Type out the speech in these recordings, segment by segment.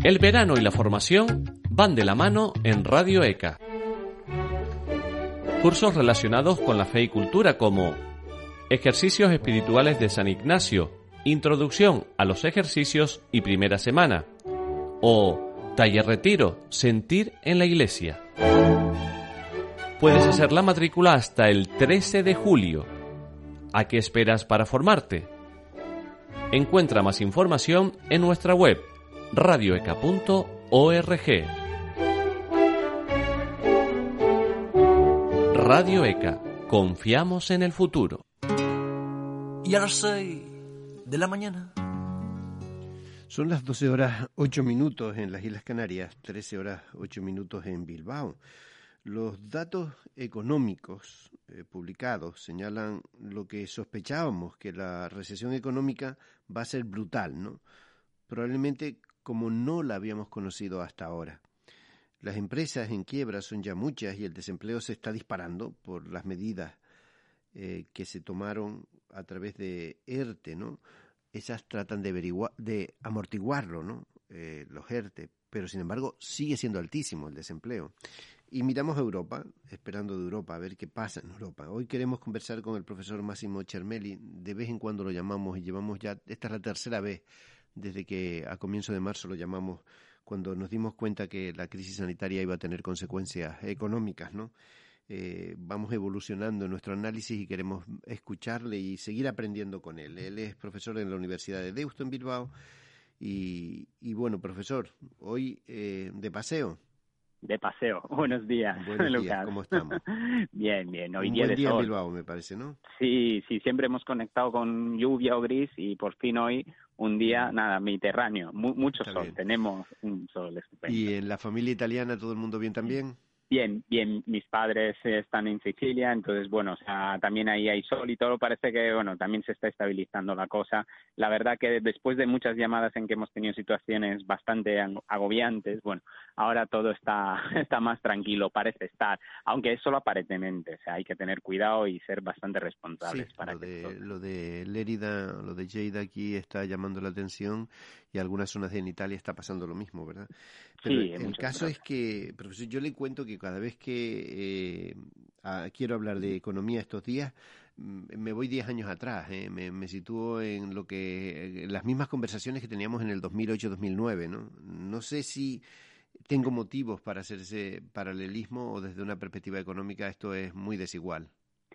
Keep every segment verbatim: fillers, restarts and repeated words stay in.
El verano y la formación van de la mano en Radio E C A. Cursos relacionados con la fe y cultura como Ejercicios espirituales de San Ignacio, Introducción a los ejercicios y primera semana, o Taller Retiro, Sentir en la Iglesia. Puedes hacer la matrícula hasta el trece de julio. ¿A qué esperas para formarte? Encuentra más información en nuestra web radioeca punto org. Radio E C A, confiamos en el futuro. Y a las seis de la mañana. Son las doce horas ocho minutos en las Islas Canarias, trece horas ocho minutos en Bilbao. Los datos económicos eh, publicados señalan lo que sospechábamos, que la recesión económica va a ser brutal, ¿no? Probablemente como no la habíamos conocido hasta ahora. Las empresas en quiebra son ya muchas y el desempleo se está disparando por las medidas eh, que se tomaron a través de ERTE, ¿no? Esas tratan de, averiguar, de amortiguarlo, ¿no? Eh, los ERTE, pero sin embargo sigue siendo altísimo el desempleo. Y miramos a Europa, esperando de Europa, a ver qué pasa en Europa. Hoy queremos conversar con el profesor Massimo Cermelli. De vez en cuando lo llamamos y llevamos ya, esta es la tercera vez desde que a comienzo de marzo lo llamamos, cuando nos dimos cuenta que la crisis sanitaria iba a tener consecuencias económicas, ¿no? Eh, vamos evolucionando en nuestro análisis y queremos escucharle y seguir aprendiendo con él. Él es profesor en la Universidad de Deusto en Bilbao y, y bueno, profesor, hoy eh, de paseo. De paseo. Buenos días, Buenos Lucas. días, ¿cómo estamos? Bien, bien. Hoy Un día buen de día sol. en Bilbao, me parece, ¿no? Sí, sí, siempre hemos conectado con lluvia o gris y por fin hoy un día, nada, mediterráneo. Mu- mucho Está sol, bien. tenemos un sol estupendo. ¿Y en la familia italiana todo el mundo bien también? Bien, bien, mis padres eh, están en Sicilia, entonces, bueno, o sea, también ahí hay sol y todo, parece que, bueno, también se está estabilizando la cosa. La verdad que después de muchas llamadas en que hemos tenido situaciones bastante ag- agobiantes, bueno, ahora todo está, está más tranquilo, parece estar, aunque es solo aparentemente, o sea, hay que tener cuidado y ser bastante responsables Sí, para lo que de, esto- lo de Lérida, lo de Lleida aquí está llamando la atención y algunas zonas en Italia está pasando lo mismo, ¿verdad? Pero Sí, en el muchos caso casos. es que, profesor, yo le cuento que cada vez que eh, a- quiero hablar de economía estos días, mm, me voy diez años atrás, ¿eh? me, me sitúo en lo que en las mismas conversaciones que teníamos en el dos mil ocho dos mil nueve, ¿no? No sé si tengo motivos para hacer ese paralelismo o desde una perspectiva económica esto es muy desigual.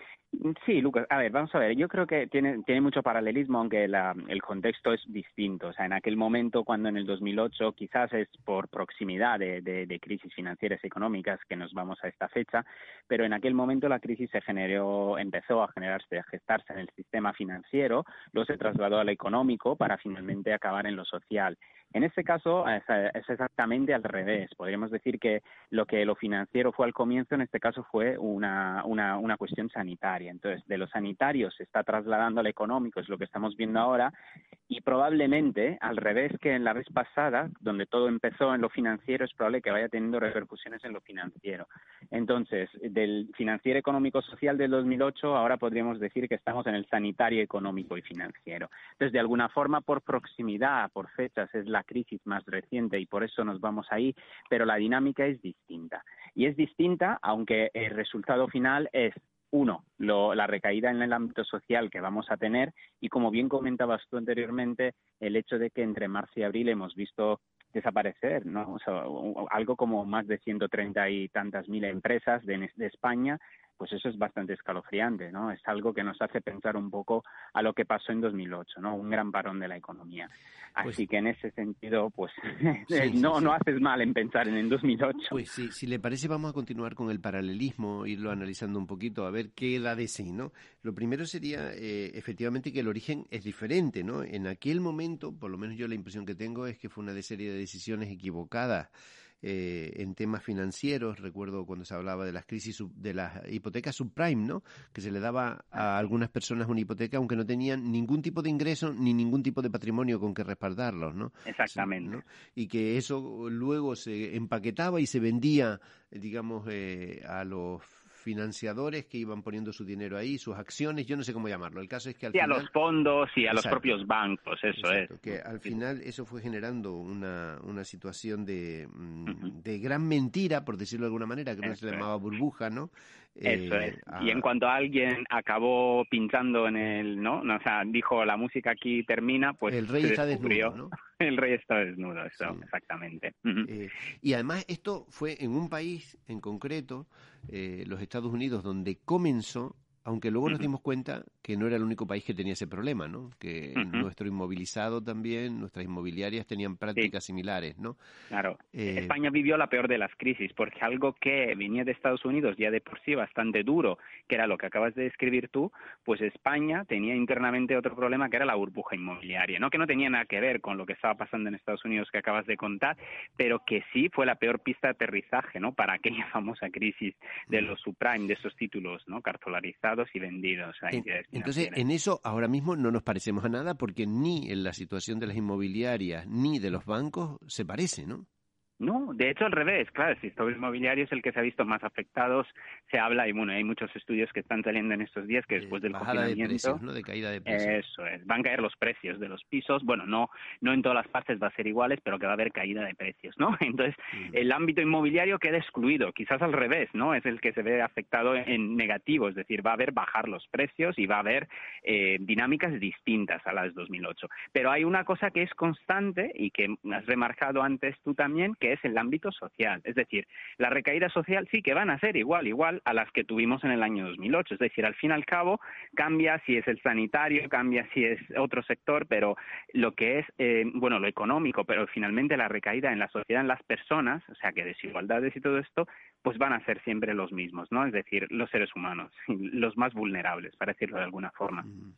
Sí, Lucas, a ver, vamos a ver, yo creo que tiene, tiene mucho paralelismo, aunque la, el contexto es distinto. O sea, en aquel momento, cuando en el dos mil ocho, quizás es por proximidad de, de, de crisis financieras y económicas que nos vamos a esta fecha, pero en aquel momento la crisis se generó, empezó a generarse, a gestarse en el sistema financiero, luego se trasladó al económico para finalmente acabar en lo social. En este caso es, es exactamente al revés. Podríamos decir que lo que lo financiero fue al comienzo, en este caso fue una, una, una cuestión sanitaria. Entonces, de lo sanitario se está trasladando al económico, es lo que estamos viendo ahora, y probablemente, al revés que en la vez pasada, donde todo empezó en lo financiero, es probable que vaya teniendo repercusiones en lo financiero. Entonces, del financiero económico social del dos mil ocho, ahora podríamos decir que estamos en el sanitario económico y financiero. Entonces, de alguna forma, por proximidad, por fechas, es la crisis más reciente y por eso nos vamos ahí, pero la dinámica es distinta. Y es distinta, aunque el resultado final es Uno, lo, la recaída en el ámbito social que vamos a tener y, como bien comentabas tú anteriormente, el hecho de que entre marzo y abril hemos visto desaparecer, ¿no? O sea, algo como más de ciento treinta y tantas mil empresas de, de España, pues eso es bastante escalofriante, ¿no? Es algo que nos hace pensar un poco a lo que pasó en dos mil ocho, ¿no? Un gran parón de la economía. Así Pues, que en ese sentido, pues sí, no, sí, sí. no haces mal en pensar en el dos mil ocho. Pues sí, si le parece vamos a continuar con el paralelismo, irlo analizando un poquito, a ver qué da de sí, ¿no? Lo primero sería, eh, efectivamente, que el origen es diferente, ¿no? En aquel momento, por lo menos yo la impresión que tengo es que fue una de serie de decisiones equivocadas eh, en temas financieros. Recuerdo cuando se hablaba de las crisis, sub, de las hipotecas subprime, ¿no? Que se le daba a algunas personas una hipoteca aunque no tenían ningún tipo de ingreso ni ningún tipo de patrimonio con que respaldarlos, ¿no? Exactamente. ¿no? Y que eso luego se empaquetaba y se vendía, digamos, eh, a los financiadores que iban poniendo su dinero ahí, sus acciones, yo no sé cómo llamarlo. El caso es que al sí, final... a los fondos y a Exacto. los propios bancos, eso Exacto, es. Que al final eso fue generando una, una situación de, de gran mentira, por decirlo de alguna manera, creo que se llamaba burbuja, ¿no? Eso Eh, es. a... Y en cuanto alguien acabó pinchando en el, ¿no? no o sea, dijo la música aquí termina, pues el rey se está descubrió. desnudo, ¿no? El rey está desnudo, eso, Sí. exactamente. Eh, y además esto fue en un país en concreto, eh, los Estados Unidos, donde comenzó, aunque luego nos dimos cuenta que no era el único país que tenía ese problema, ¿no? Que Uh-huh. nuestro inmovilizado también, nuestras inmobiliarias tenían prácticas sí. similares, ¿no? Claro. Eh, España vivió la peor de las crisis, porque algo que venía de Estados Unidos ya de por sí bastante duro, que era lo que acabas de describir tú, pues España tenía internamente otro problema que era la burbuja inmobiliaria, ¿no? Que no tenía nada que ver con lo que estaba pasando en Estados Unidos que acabas de contar, pero que sí fue la peor pista de aterrizaje, ¿no? Para aquella famosa crisis de los subprime, de esos títulos, ¿no? Cartolarizados y vendidos a entidades financieras. Entonces, en eso ahora mismo no nos parecemos a nada porque ni en la situación de las inmobiliarias ni de los bancos se parece, ¿no? No, de hecho al revés, claro, el sector inmobiliario es el que se ha visto más afectados, se habla y bueno, hay muchos estudios que están saliendo en estos días que después de del bajada confinamiento, de precios, ¿no? De caída de precios. Eso es, van a caer los precios de los pisos, bueno, no no en todas las partes va a ser iguales, pero que va a haber caída de precios, ¿no? Entonces, mm. el ámbito inmobiliario queda excluido, quizás al revés, ¿no? Es el que se ve afectado en negativo, es decir, va a haber bajar los precios y va a haber eh, dinámicas distintas a las de dos mil ocho. Pero hay una cosa que es constante y que has remarcado antes tú también, que es el ámbito social. Es decir, la recaída social sí que van a ser igual, igual a las que tuvimos en el año dos mil ocho. Es decir, al fin y al cabo cambia si es el sanitario, cambia si es otro sector, pero lo que es, eh, bueno, lo económico, pero finalmente la recaída en la sociedad, en las personas, o sea que desigualdades y todo esto, pues van a ser siempre los mismos, ¿no? Es decir, los seres humanos, los más vulnerables, para decirlo de alguna forma. Mm.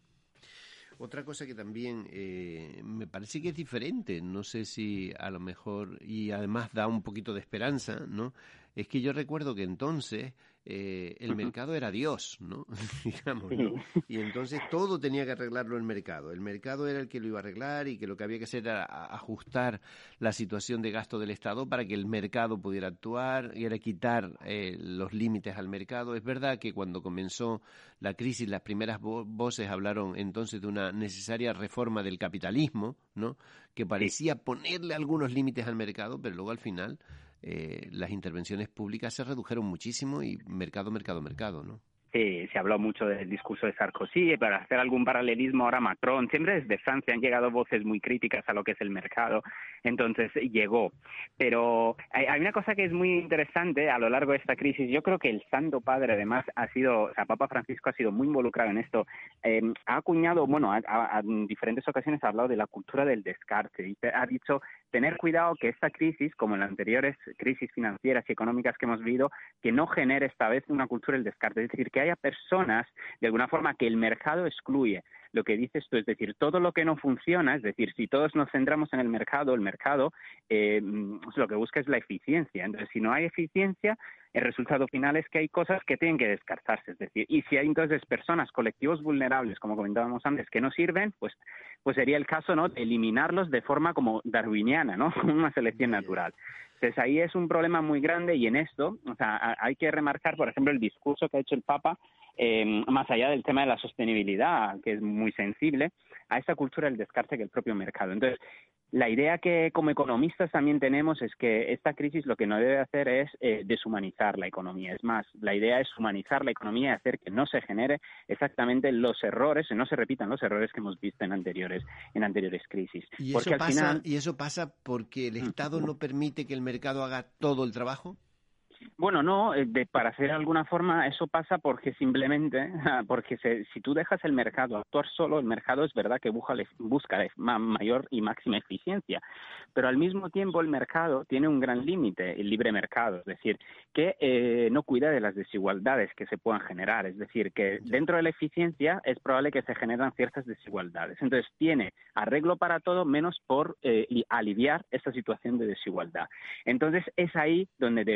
Otra cosa que también eh, me parece que es diferente, no sé si a lo mejor, y además da un poquito de esperanza, ¿no? Es que yo recuerdo que entonces eh, el uh-huh. mercado era Dios, ¿no? Digamos, ¿no? Y entonces todo tenía que arreglarlo el mercado. El mercado era el que lo iba a arreglar y que lo que había que hacer era ajustar la situación de gasto del Estado para que el mercado pudiera actuar y era quitar eh, los límites al mercado. Es verdad que cuando comenzó la crisis las primeras vo- voces hablaron entonces de una necesaria reforma del capitalismo, ¿no? Que parecía ponerle algunos límites al mercado, pero luego al final Eh, las intervenciones públicas se redujeron muchísimo y mercado, mercado, mercado, ¿no? Sí, se habló mucho del discurso de Sarkozy, para hacer algún paralelismo ahora Macron, siempre desde Francia han llegado voces muy críticas a lo que es el mercado, entonces llegó. Pero hay, hay una cosa que es muy interesante a lo largo de esta crisis, yo creo que el Santo Padre además ha sido, o sea, Papa Francisco ha sido muy involucrado en esto, eh, ha acuñado, bueno, a, a, a, en diferentes ocasiones ha hablado de la cultura del descarte, y ha dicho tener cuidado que esta crisis, como en las anteriores crisis financieras y económicas que hemos vivido, que no genere esta vez una cultura del descarte, es decir, que haya personas, de alguna forma, que el mercado excluye. Lo que dices tú, es decir, todo lo que no funciona, es decir, si todos nos centramos en el mercado, el mercado eh, lo que busca es la eficiencia. Entonces, si no hay eficiencia, el resultado final es que hay cosas que tienen que descartarse, es decir, y si hay entonces personas, colectivos vulnerables, como comentábamos antes, que no sirven, pues pues sería el caso, ¿no?, de eliminarlos de forma como darwiniana, ¿no?, como una selección natural. Entonces ahí es un problema muy grande y en esto, o sea, hay que remarcar, por ejemplo, el discurso que ha hecho el Papa, eh, más allá del tema de la sostenibilidad, que es muy sensible, a esa cultura del descarte que el propio mercado. Entonces, la idea que como economistas también tenemos es que esta crisis lo que no debe hacer es eh, deshumanizar la economía. Es más, la idea es humanizar la economía y hacer que no se genere exactamente los errores, no se repitan los errores que hemos visto en anteriores en anteriores crisis. ¿Y porque eso al pasa, final... ¿Y eso pasa porque el Estado no permite que el mercado haga todo el trabajo? Bueno, no, de, para hacer de alguna forma eso pasa porque simplemente, porque se, si tú dejas el mercado actuar solo, el mercado es verdad que busca, busca mayor y máxima eficiencia, pero al mismo tiempo el mercado tiene un gran límite, el libre mercado, es decir, que eh, no cuida de las desigualdades que se puedan generar, es decir, que dentro de la eficiencia es probable que se generan ciertas desigualdades. Entonces tiene arreglo para todo menos por eh, aliviar esta situación de desigualdad. Entonces es ahí donde debería de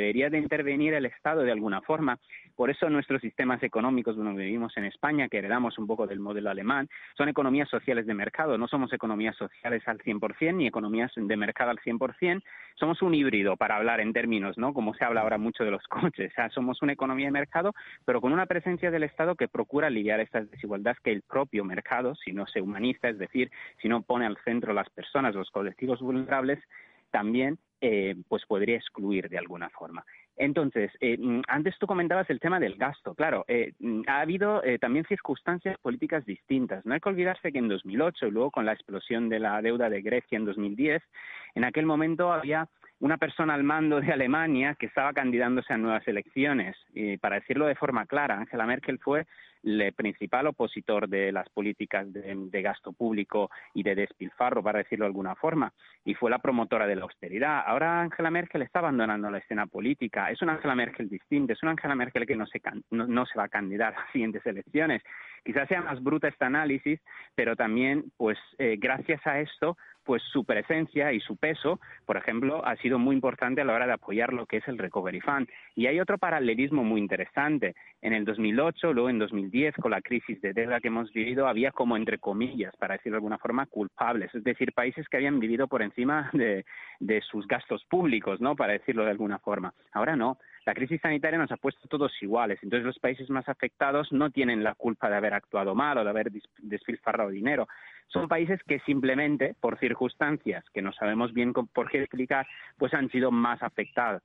intervenir el Estado de alguna forma. Por eso nuestros sistemas económicos donde vivimos en España, que heredamos un poco del modelo alemán, son economías sociales de mercado. No somos economías sociales al cien por ciento ni economías de mercado al cien por ciento. Somos un híbrido, para hablar en términos, ¿no? Como se habla ahora mucho de los coches. O sea, somos una economía de mercado, pero con una presencia del Estado que procura aliviar estas desigualdades que el propio mercado, si no se humaniza, es decir, si no pone al centro las personas, los colectivos vulnerables, también eh, pues podría excluir de alguna forma. Entonces, eh, antes tú comentabas el tema del gasto. Claro, eh, ha habido eh, también circunstancias políticas distintas. No hay que olvidarse que en dos mil ocho, y luego con la explosión de la deuda de Grecia en dos mil diez, en aquel momento había una persona al mando de Alemania que estaba candidándose a nuevas elecciones. Y para decirlo de forma clara, Angela Merkel fue el principal opositor de las políticas de, de gasto público y de despilfarro, para decirlo de alguna forma, y fue la promotora de la austeridad. Ahora Angela Merkel está abandonando la escena política. Es una Angela Merkel distinta, es una Angela Merkel que no se, can, no, no se va a candidatar a las siguientes elecciones. Quizás sea más bruta este análisis, pero también, pues, eh, gracias a esto, pues su presencia y su peso, por ejemplo, ha sido muy importante a la hora de apoyar lo que es el Recovery Fund. Y hay otro paralelismo muy interesante. En el dos mil ocho, luego en dos mil diez, con la crisis de deuda que hemos vivido, había como, entre comillas, para decirlo de alguna forma, culpables. Es decir, países que habían vivido por encima de, de sus gastos públicos, ¿no? Para decirlo de alguna forma. Ahora no. La crisis sanitaria nos ha puesto todos iguales. Entonces, los países más afectados no tienen la culpa de haber actuado mal o de haber despilfarrado dinero. Son países que simplemente, por circunstancias que no sabemos bien por qué explicar, pues han sido más afectados.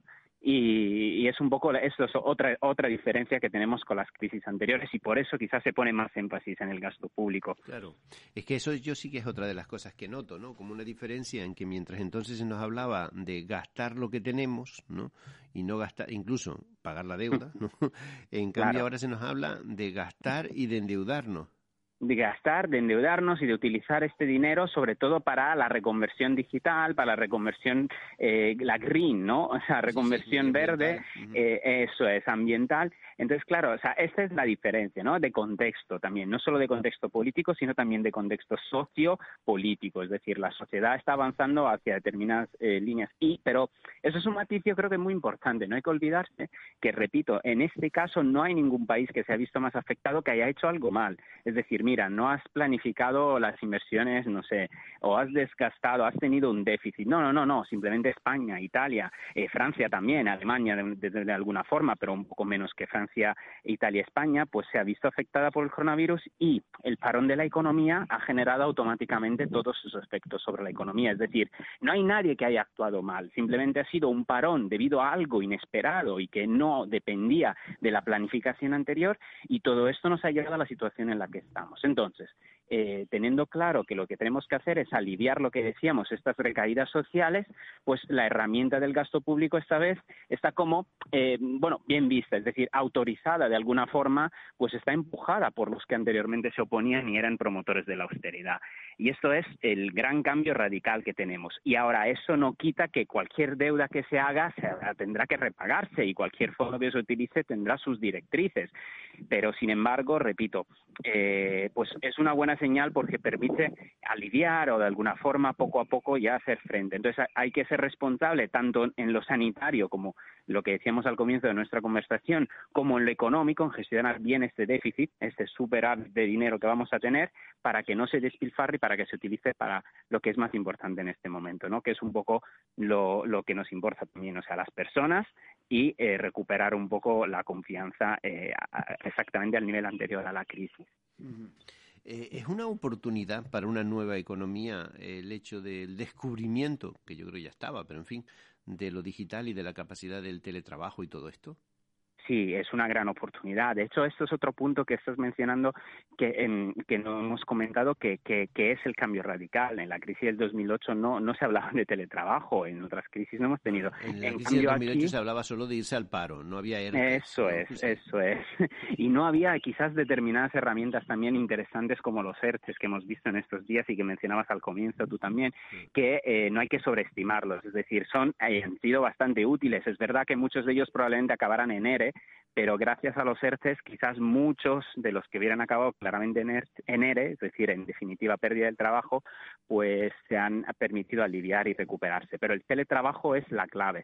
Y, y es un poco, esto es otra, otra diferencia que tenemos con las crisis anteriores y por eso quizás se pone más énfasis en el gasto público. Claro, es que eso yo sí que es otra de las cosas que noto, ¿no? Como una diferencia en que mientras entonces se nos hablaba de gastar lo que tenemos, ¿no? Y no gastar, incluso pagar la deuda, ¿no? En cambio claro. Ahora se nos habla de gastar y de endeudarnos. De gastar, de endeudarnos y de utilizar este dinero sobre todo para la reconversión digital, para la reconversión, eh, la green, ¿no? O sea, reconversión sí, sí, verde, eh, eso es, ambiental. Entonces, claro, o sea, esta es la diferencia, ¿no? De contexto también, no solo de contexto político, sino también de contexto sociopolítico. Es decir, la sociedad está avanzando hacia determinadas eh, líneas. Y, pero eso es un matiz, yo creo que muy importante. No hay que olvidarse que, repito, en este caso no hay ningún país que se ha visto más afectado que haya hecho algo mal. Es decir, mira, no has planificado las inversiones, no sé, o has desgastado, has tenido un déficit. No, no, no, no. Simplemente España, Italia, eh, Francia también, Alemania de, de, de alguna forma, pero un poco menos que Francia. Francia, Italia, España, pues se ha visto afectada por el coronavirus y el parón de la economía ha generado automáticamente todos sus efectos sobre la economía. Es decir, no hay nadie que haya actuado mal, simplemente ha sido un parón debido a algo inesperado y que no dependía de la planificación anterior y todo esto nos ha llevado a la situación en la que estamos. Entonces, eh, teniendo claro que lo que tenemos que hacer es aliviar lo que decíamos, estas recaídas sociales, pues la herramienta del gasto público esta vez está como, eh, bueno, bien vista, es decir, autorizada de alguna forma, pues está empujada por los que anteriormente se oponían y eran promotores de la austeridad. Y esto es el gran cambio radical que tenemos. Y ahora eso no quita que cualquier deuda que se haga se, tendrá que repagarse y cualquier fondo que se utilice tendrá sus directrices. Pero, sin embargo, repito, eh, pues es una buena señal porque permite aliviar o de alguna forma poco a poco ya hacer frente. Entonces hay que ser responsable tanto en lo sanitario como lo que decíamos al comienzo de nuestra conversación, como en lo económico, en gestionar bien este déficit, este superávit de dinero que vamos a tener para que no se despilfarre y para que se utilice para lo que es más importante en este momento, ¿no? Que es un poco lo, lo que nos importa también, o sea, las personas y eh, recuperar un poco la confianza eh, a, exactamente al nivel anterior a la crisis. Uh-huh. Eh, ¿Es una oportunidad para una nueva economía eh, el hecho del descubrimiento, que yo creo ya estaba, pero en fin, de lo digital y de la capacidad del teletrabajo y todo esto? Sí, es una gran oportunidad. De hecho, esto es otro punto que estás mencionando que, en, que no hemos comentado, que, que, que es el cambio radical. En la crisis del dos mil ocho no, no se hablaba de teletrabajo, en otras crisis no hemos tenido. En la en crisis del dos mil ocho aquí, se hablaba solo de irse al paro, no había E R T. Eso ¿no? es, Sí. eso es. Y no había quizás determinadas herramientas también interesantes como los ERTES que hemos visto en estos días y que mencionabas al comienzo tú también, sí. que eh, no hay que sobreestimarlos. Es decir, son eh, han sido bastante útiles. Es verdad que muchos de ellos probablemente acabarán en ERE, pero gracias a los ERTES quizás muchos de los que hubieran acabado claramente en ERE, es decir, en definitiva pérdida del trabajo, pues se han permitido aliviar y recuperarse. Pero el teletrabajo es la clave.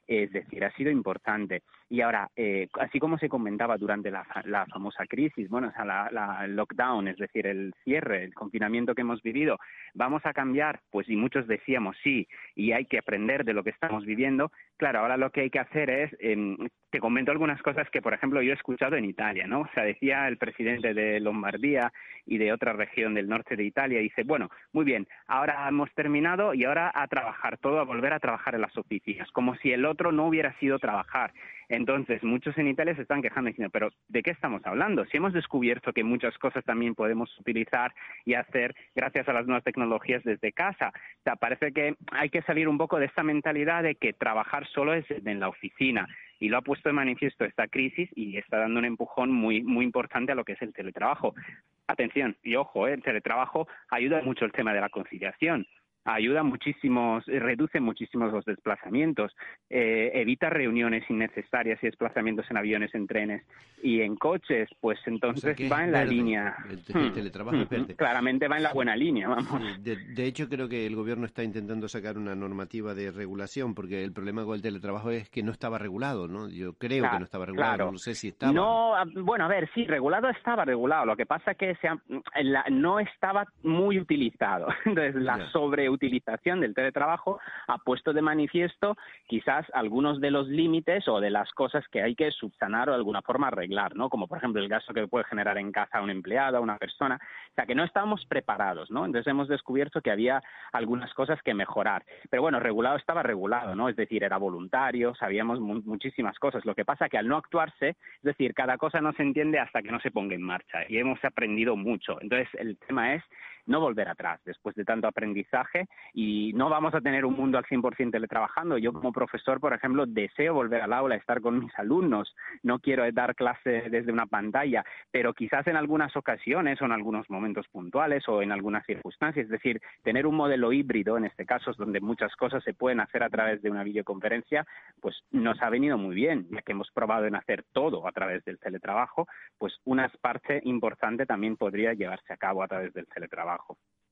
Es decir, ha sido importante. Y ahora, eh, así como se comentaba durante la, la famosa crisis, bueno, o sea, la, la el lockdown, es decir, el cierre, el confinamiento que hemos vivido, ¿vamos a cambiar? Pues y muchos decíamos sí, y hay que aprender de lo que estamos viviendo. Claro, ahora lo que hay que hacer es, eh, te comento algunas cosas que, por ejemplo, yo he escuchado en Italia, ¿no? O sea, decía el presidente de Lombardía y de otra región del norte de Italia, dice, bueno, muy bien, ahora hemos terminado y ahora a trabajar todo, a volver a trabajar en las oficinas, como si el otro no hubiera sido trabajar. Entonces, muchos en Italia se están quejando diciendo, pero ¿de qué estamos hablando? Si hemos descubierto que muchas cosas también podemos utilizar y hacer gracias a las nuevas tecnologías desde casa. O sea, parece que hay que salir un poco de esta mentalidad de que trabajar solo es en la oficina. Y lo ha puesto de manifiesto esta crisis y está dando un empujón muy muy importante a lo que es el teletrabajo. Atención, y ojo, ¿eh? El teletrabajo ayuda mucho el tema de la conciliación. Ayuda muchísimos, reduce muchísimos los desplazamientos, eh, evita reuniones innecesarias y desplazamientos en aviones, en trenes y en coches, pues entonces o sea, va en verde. la línea. El, el teletrabajo hmm. es verde. Claramente va en la buena línea, vamos. De, de hecho, creo que el gobierno está intentando sacar una normativa de regulación, porque el problema con el teletrabajo es que no estaba regulado, ¿no? Yo creo claro, que no estaba regulado, claro. no sé si estaba. No, bueno, a ver, sí, regulado estaba regulado, lo que pasa es que se ha, la, no estaba muy utilizado, entonces la yeah. sobreutilización del teletrabajo ha puesto de manifiesto quizás algunos de los límites o de las cosas que hay que subsanar o de alguna forma arreglar, ¿no? Como por ejemplo el gasto que puede generar en casa un empleado, una persona, o sea que no estábamos preparados, ¿no? Entonces hemos descubierto que había algunas cosas que mejorar, pero bueno, regulado estaba regulado, ¿no? Es decir, era voluntario, sabíamos mu- muchísimas cosas, lo que pasa que al no actuarse, es decir, cada cosa no se entiende hasta que no se ponga en marcha y hemos aprendido mucho, entonces el tema es no volver atrás después de tanto aprendizaje y no vamos a tener un mundo al cien por ciento teletrabajando. Yo como profesor, por ejemplo, deseo volver al aula, estar con mis alumnos, no quiero dar clase desde una pantalla, pero quizás en algunas ocasiones o en algunos momentos puntuales o en algunas circunstancias, es decir, tener un modelo híbrido, en este caso, donde muchas cosas se pueden hacer a través de una videoconferencia, pues nos ha venido muy bien, ya que hemos probado en hacer todo a través del teletrabajo, pues una parte importante también podría llevarse a cabo a través del teletrabajo.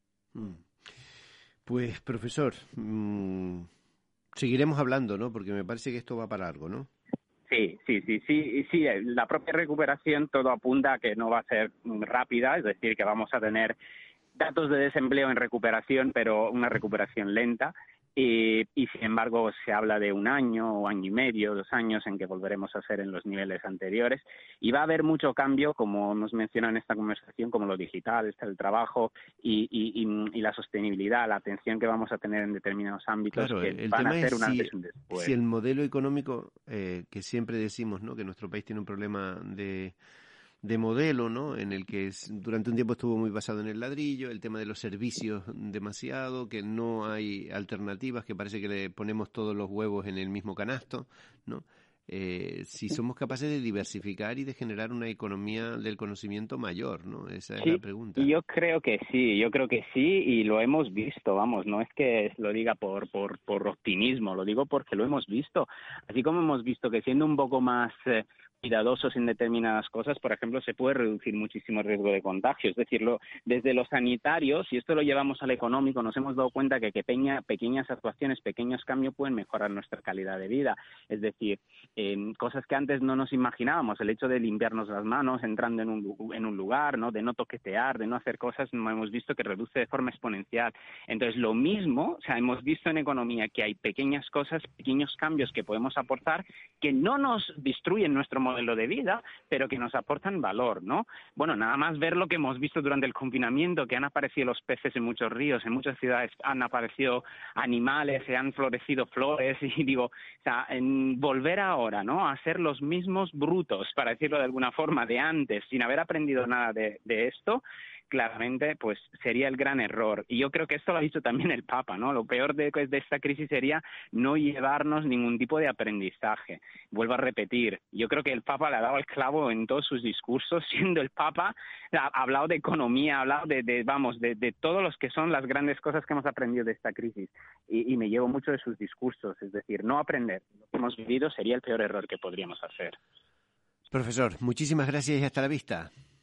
Pues, profesor, mmm, seguiremos hablando, ¿no? Porque me parece que esto va para largo, ¿no? Sí, sí, sí, sí, sí. La propia recuperación todo apunta a que no va a ser rápida, es decir, que vamos a tener datos de desempleo en recuperación, pero una recuperación lenta. Y, y sin embargo se habla de un año o año y medio, dos años en que volveremos a ser en los niveles anteriores y va a haber mucho cambio, como hemos mencionado en esta conversación, como lo digital, el trabajo y, y, y, y la sostenibilidad, la atención que vamos a tener en determinados ámbitos claro, que el van tema a ser es un si, antes y un después. Si el modelo económico, eh, que siempre decimos, ¿no?, que nuestro país tiene un problema de... de modelo, ¿no?, en el que es, durante un tiempo estuvo muy basado en el ladrillo, el tema de los servicios demasiado, que no hay alternativas, que parece que le ponemos todos los huevos en el mismo canasto, ¿no? Eh, si somos capaces de diversificar y de generar una economía del conocimiento mayor, ¿no? Esa es sí, la pregunta. Yo creo que sí, yo creo que sí y lo hemos visto, vamos, no es que lo diga por, por, por optimismo, lo digo porque lo hemos visto, así como hemos visto que siendo un poco más eh, cuidadosos en determinadas cosas, por ejemplo, se puede reducir muchísimo el riesgo de contagio. Es decir, lo, desde los sanitarios, y esto lo llevamos al económico, nos hemos dado cuenta que, que peña, pequeñas actuaciones, pequeños cambios pueden mejorar nuestra calidad de vida. Es decir, eh, cosas que antes no nos imaginábamos, el hecho de limpiarnos las manos entrando en un, en un lugar, ¿no?, de no toquetear, de no hacer cosas, no hemos visto que reduce de forma exponencial. Entonces, lo mismo, o sea, hemos visto en economía que hay pequeñas cosas, pequeños cambios que podemos aportar que no nos destruyen nuestro modelo de vida, pero que nos aportan valor, ¿no? Bueno, nada más ver lo que hemos visto durante el confinamiento, que han aparecido los peces en muchos ríos, en muchas ciudades han aparecido animales, se han florecido flores, y digo, o sea, en volver ahora, ¿no?, a ser los mismos brutos, para decirlo de alguna forma, de antes, sin haber aprendido nada de, de esto, claramente, pues sería el gran error. Y yo creo que esto lo ha dicho también el Papa, ¿no? Lo peor de, de esta crisis sería no llevarnos ningún tipo de aprendizaje. Vuelvo a repetir, yo creo que el Papa le ha dado el clavo en todos sus discursos, siendo el Papa, ha hablado de economía, ha hablado de, de vamos, de, de todos los que son las grandes cosas que hemos aprendido de esta crisis. Y, y me llevo mucho de sus discursos, es decir, no aprender lo que hemos vivido sería el peor error que podríamos hacer. Profesor, muchísimas gracias y hasta la vista.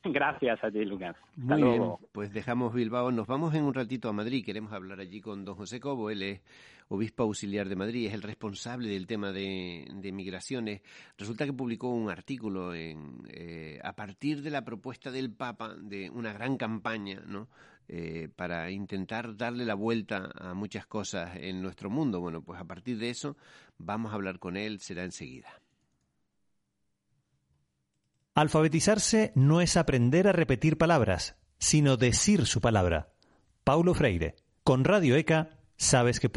Gracias a ti, Lucas. Hasta Muy luego. bien, pues dejamos Bilbao. Nos vamos en un ratito a Madrid. Queremos hablar allí con don José Cobo. Él es obispo auxiliar de Madrid, es el responsable del tema de, de migraciones. Resulta que publicó un artículo en, eh, a partir de la propuesta del Papa de una gran campaña, ¿no? Eh, para intentar darle la vuelta a muchas cosas en nuestro mundo. Bueno, pues a partir de eso vamos a hablar con él, será enseguida. Alfabetizarse no es aprender a repetir palabras, sino decir su palabra. Paulo Freire. Con Radio E C A, sabes que